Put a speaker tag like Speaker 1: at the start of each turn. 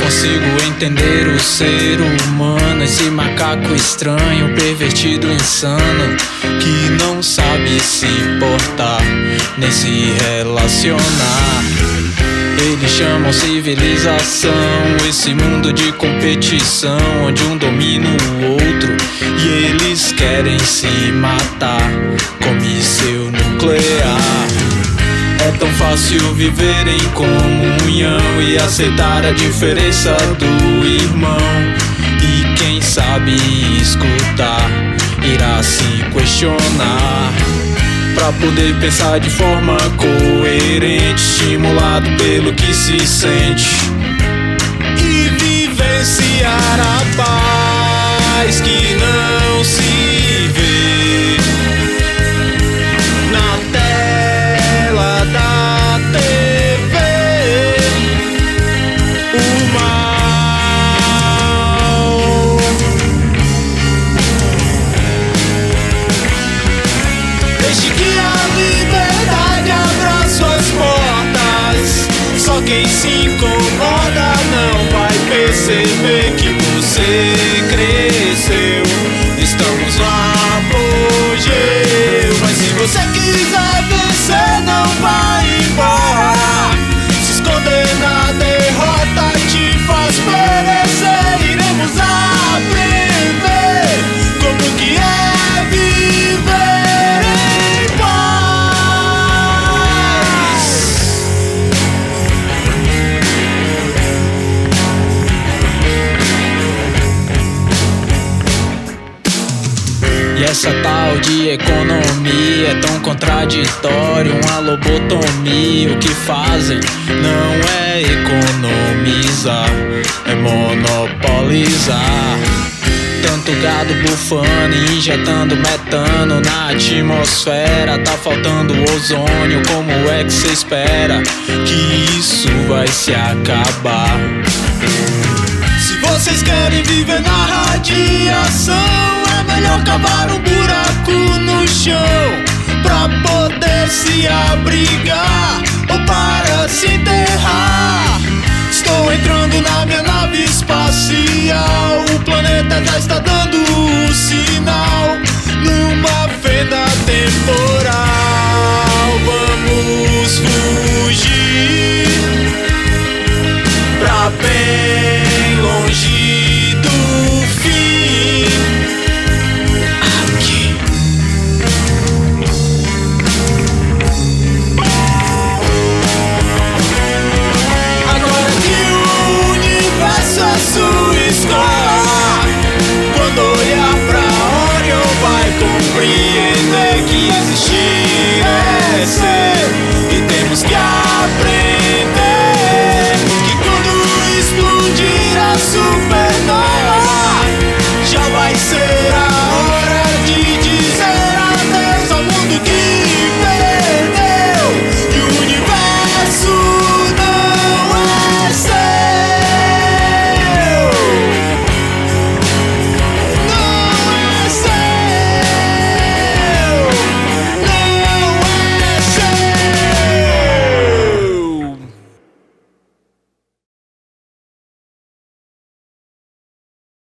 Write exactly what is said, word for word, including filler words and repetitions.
Speaker 1: consigo entender o ser humano, esse macaco estranho, pervertido, insano, que não sabe se portar nem se relacionar. Eles chamam civilização esse mundo de competição, onde um domina o outro e eles querem se matar com míssil nuclear. É tão fácil viver em comunhão e aceitar a diferença do irmão. E quem sabe escutar irá se questionar, pra poder pensar de forma coerente, estimulado pelo que se sente e vivenciar a paz que não se vê na tela da T V. O mal, deixe que a liberdade abra suas portas. Só quem se incomoda não vai perceber que você cresceu. Estamos no apogeu, mas se você quiser vencer, não vai embora. Se esconder na derrota te faz perecer. Iremos aprender como que é viver em paz. E essa tal de economia é tão contraditória, uma lobotomia. O que fazem não é economizar, é monopolizar. Tanto gado bufando e injetando metano na atmosfera. Tá faltando ozônio, como é que cê espera que isso vai se acabar? Se vocês querem viver na radiação, é melhor cavar um buraco no chão pra poder se abrigar.